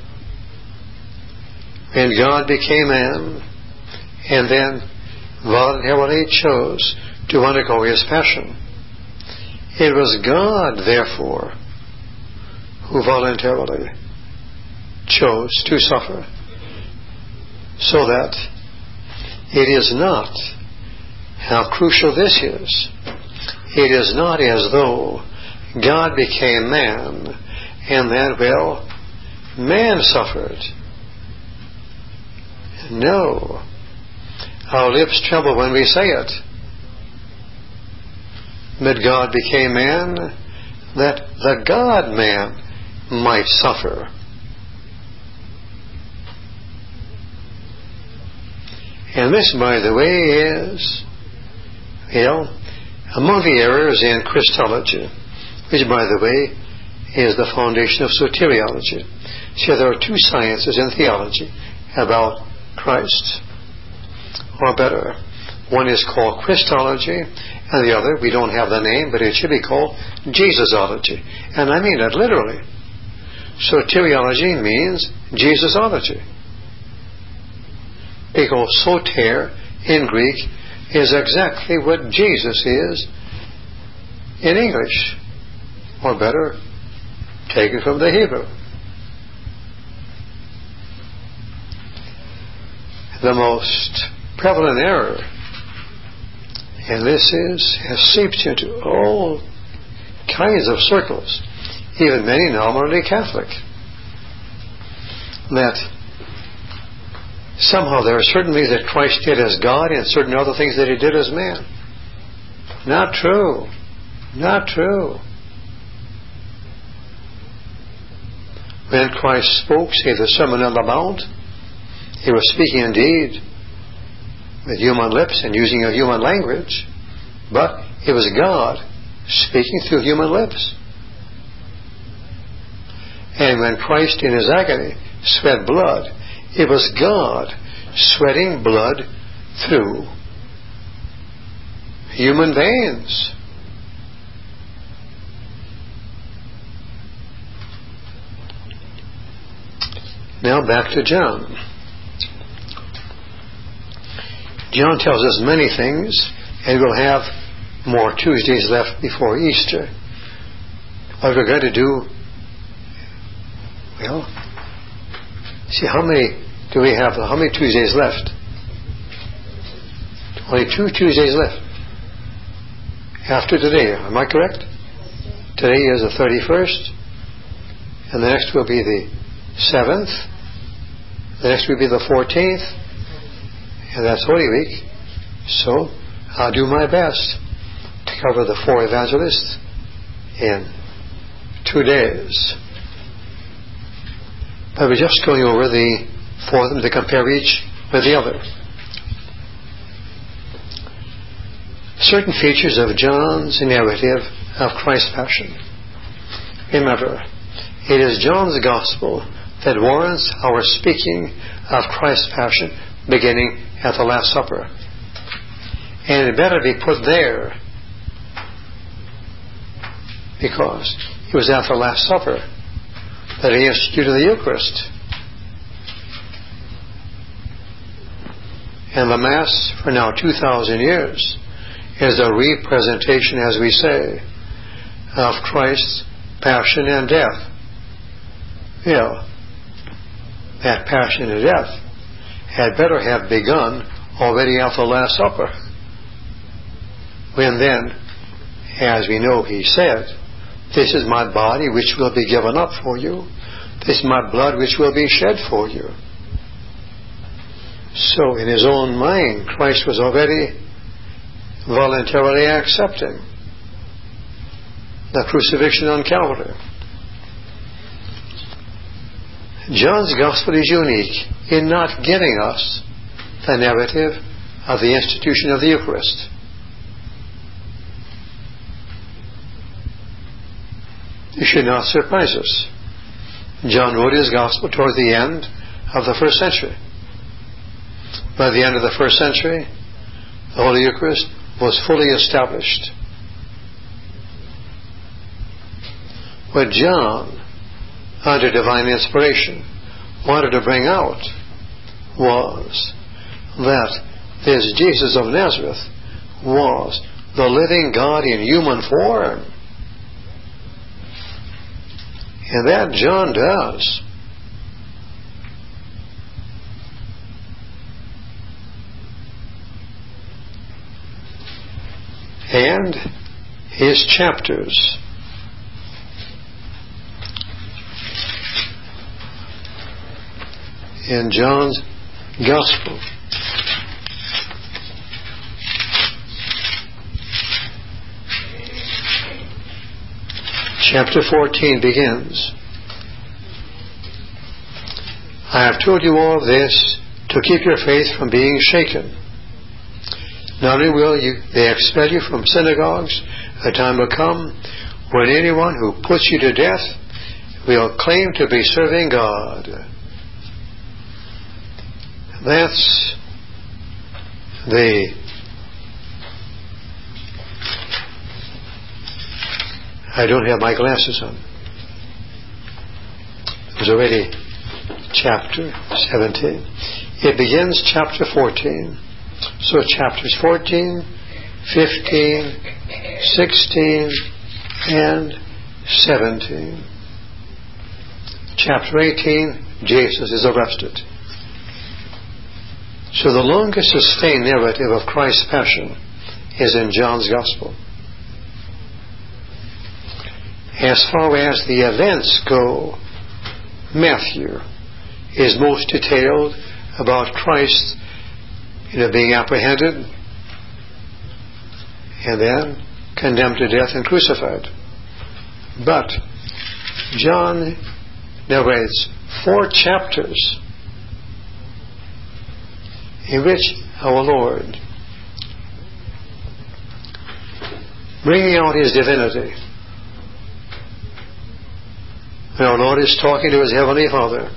when God became man and then voluntarily chose to undergo his passion, it was God, therefore, who voluntarily chose to suffer, so that it is not, how crucial this is, it is not as though God became man and then, well, man suffered. No. Our lips tremble when we say it. But God became man that the God-man might suffer. And this, by the way, is, among the errors in Christology, which, by the way, is the foundation of soteriology. So there are two sciences in theology about Christ. Or better, one is called Christology, and the other, we don't have the name, but it should be called Jesusology. And I mean that literally. Soteriology means Jesusology. Because soter in Greek is exactly what Jesus is in English. Or better, taken from the Hebrew. The most prevalent error, and this has seeped into all kinds of circles, even many nominally Catholic, that somehow there are certain things that Christ did as God and certain other things that he did as man. Not true. Not true. When Christ spoke, say, the Sermon on the Mount, he was speaking indeed with human lips and using a human language, but it was God speaking through human lips. And when Christ in his agony sweat blood, it was God sweating blood through human veins. Now back to John. John tells us many things, and we'll have more Tuesdays left before Easter. What we're going to do, see, how many do we have? How many Tuesdays left? Only 2 Tuesdays left. After today, am I correct? Today is the 31st, and the next will be the 7th. The next will be the 14th. And that's Holy Week. So I'll do my best to cover the 4 evangelists in 2 days. But we're just going over the 4 of them to compare each with the other. Certain features of John's narrative of Christ's passion. Remember, it is John's Gospel that warrants our speaking of Christ's passion beginning at the Last Supper. And it better be put there because it was at the Last Supper that he instituted the Eucharist. And the Mass for now 2,000 years is a representation, as we say, of Christ's passion and death. That passion and death had better have begun already at the Last Supper, when then, as we know, he said, "This is my body which will be given up for you. This is my blood which will be shed for you." So in his own mind, Christ was already voluntarily accepting the crucifixion on Calvary. John's Gospel is unique in not giving us the narrative of the institution of the Eucharist. It should not surprise us. John wrote his Gospel toward the end of the first century. By the end of the first century, the Holy Eucharist was fully established. What John, under divine inspiration, wanted to bring out was that this Jesus of Nazareth was the living God in human form. And that John does. And his chapters in John's Gospel chapter 14 begins, I have told you all this to keep your faith from being shaken. Not only will they expel you from synagogues, a time will come when anyone who puts you to death will claim to be serving God. That's I don't have my glasses on. It was already chapter 17. It begins chapter 14. So chapters 14, 15, 16, and 17. Chapter 18, Jesus is arrested. So the longest sustained narrative of Christ's passion is in John's Gospel. As far as the events go, Matthew is most detailed about Christ being apprehended and then condemned to death and crucified. But John narrates 4 chapters in which our Lord, bringing out his divinity, and our Lord is talking to his Heavenly Father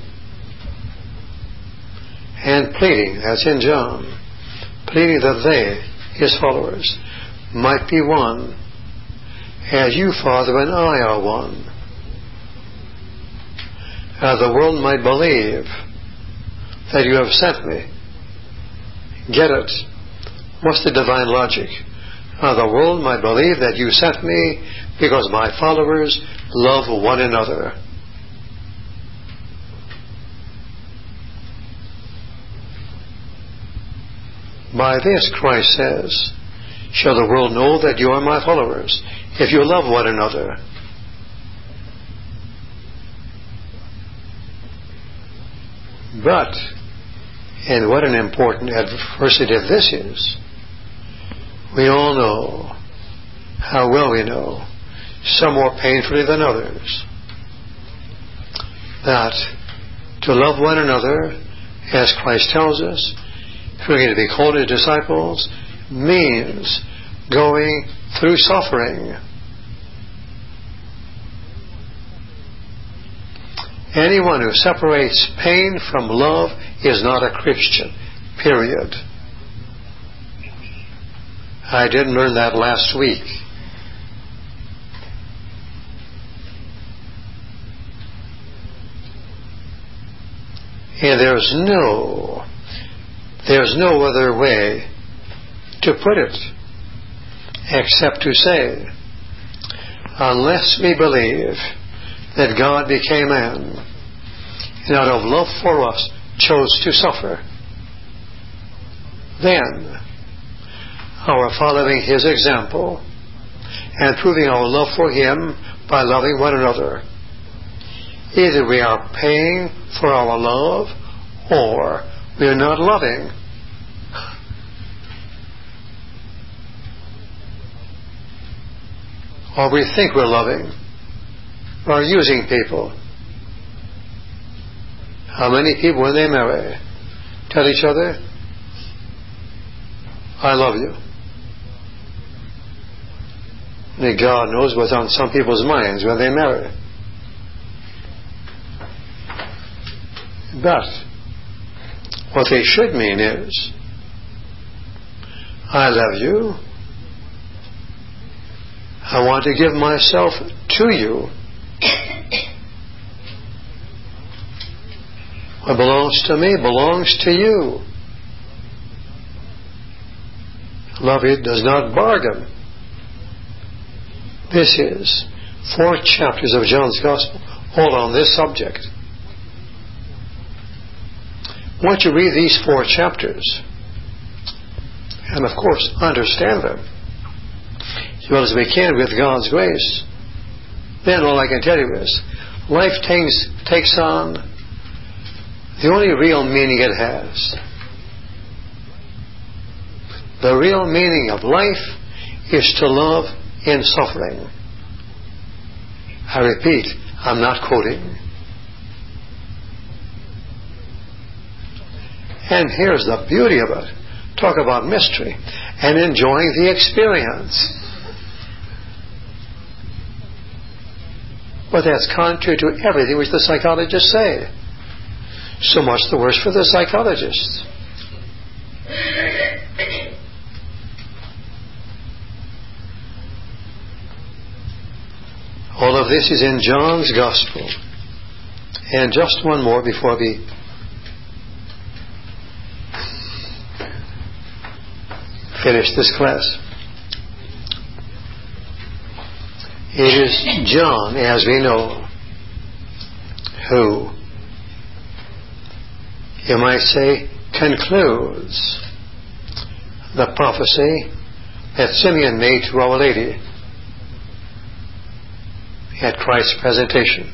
and pleading, that's in John, pleading that they, his followers, might be one, as you, Father, and I are one. The world might believe that you have sent me. Get it? What's the divine logic? The world might believe that you sent me because my followers love one another. By this, Christ says, shall the world know that you are my followers, if you love one another. But, and what an important adversative this is, we all know, how well we know, some more painfully than others, that to love one another, as Christ tells us, if we're going to be called his disciples, means going through suffering. Anyone who separates pain from love is not a Christian. Period. I didn't learn that last week. And there's no other way to put it except to say, unless we believe that God became man and out of love for us chose to suffer, then our following his example and proving our love for him by loving one another, either we are paying for our love or we are not loving. or we think we're loving, or using people. How many people, when they marry, tell each other, I love you? And God knows what's on some people's minds when they marry. But what they should mean is, I love you. I want to give myself to you. What belongs to me belongs to you. Love it does not bargain. This is 4 chapters of John's Gospel, all on this subject. Once you read these 4 chapters, and of course understand them as well as we can with God's grace, then all I can tell you is life takes on the only real meaning it has. The real meaning of life is to love in suffering. I repeat, I'm not quoting. And here's the beauty of it. Talk about mystery and enjoying the experience. But that's contrary to everything which the psychologists say. So much the worse for the psychologists. All of this is in John's Gospel. And just one more before we finish this class. It is John, as we know, who, you might say, concludes the prophecy that Simeon made to Our Lady at Christ's presentation.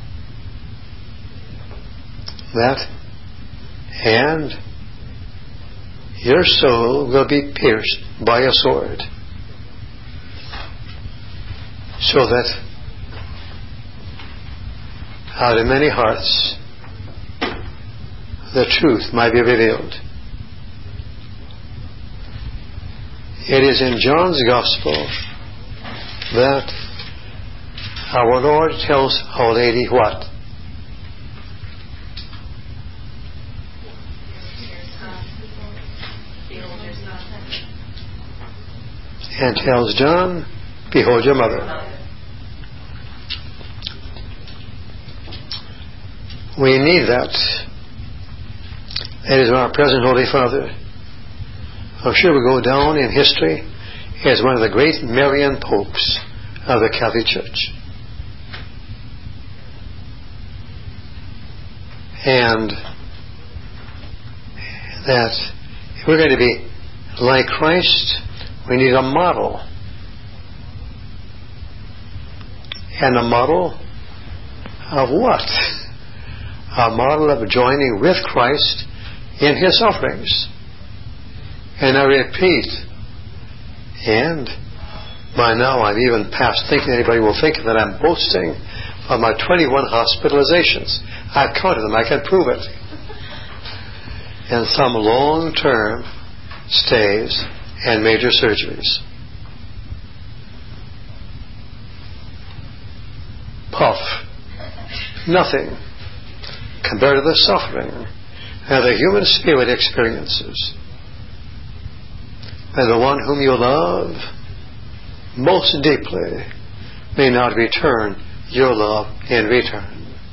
That, and your soul will be pierced by a sword, so that out of many hearts the truth might be revealed. It is in John's Gospel that our Lord tells Our Lady what? And tells John, behold your mother. We need that. That is our present Holy Father. I'm sure we go down in history as one of the great Marian popes of the Catholic Church. And that if we're going to be like Christ, we need a model. And a model of what? A model of joining with Christ in His sufferings. And I repeat, and by now I'm even past thinking anybody will think that I'm boasting of my 21 hospitalizations. I've counted them, I can prove it. And some long-term stays and major surgeries. Puff. Nothing compared to the suffering that the human spirit experiences. And the one whom you love most deeply may not return your love in return.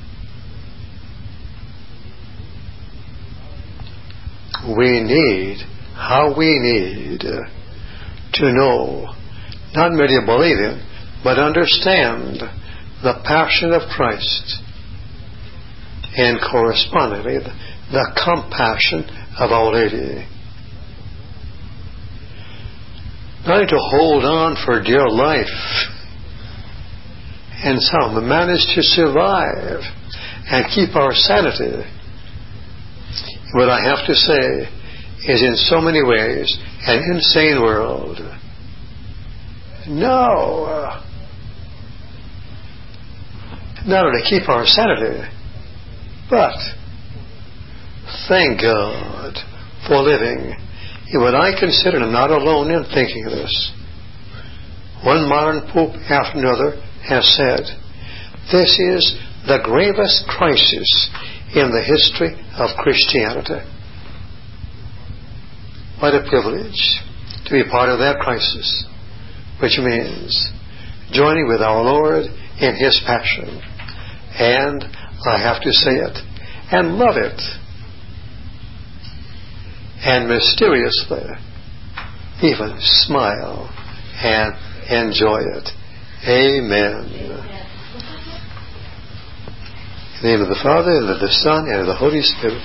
We need, how we need to know, not merely believe in, but understand the passion of Christ, and correspondingly the compassion of Our Lady. Not to hold on for dear life, and some manage to survive and keep our sanity. What I have to say is in so many ways an insane world. No. not only keep our sanity, but thank God for living in what I consider, and I'm not alone in thinking of this. One modern pope after another has said, this is the gravest crisis in the history of Christianity. What a privilege to be part of that crisis, which means joining with our Lord in His passion. And I have to say it, and love it, and mysteriously even smile and enjoy it. Amen. In the name of the Father, and of the Son, and of the Holy Spirit.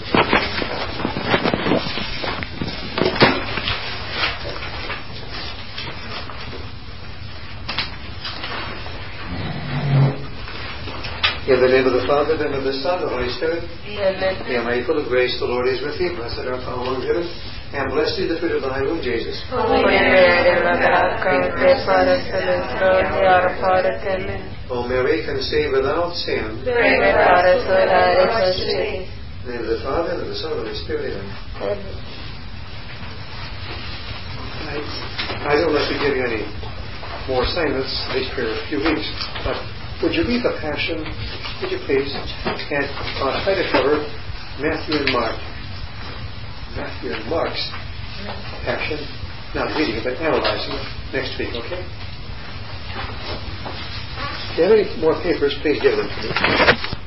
In the name of the Father, and of the Son, and of the Holy Spirit. Amen. Hail Mary, full of grace, the Lord is with thee. Blessed art thou among women, and blessed is the fruit of thy womb, Jesus. Holy Mary, Mother of God, pray for us sinners, now and at the hour of our death. Amen. O Mary, conceived without sin. Pray for us, O Lord, of mercy. In the name of the Father, and of the Son, and of the Holy Spirit. Amen. I don't like to give you any more assignments, at least for a few weeks, but would you read the Passion, would you please, and try to cover Matthew and Mark. Matthew and Mark's Passion, not reading it, but analyzing it next week, okay? If you have any more papers, please give them to me.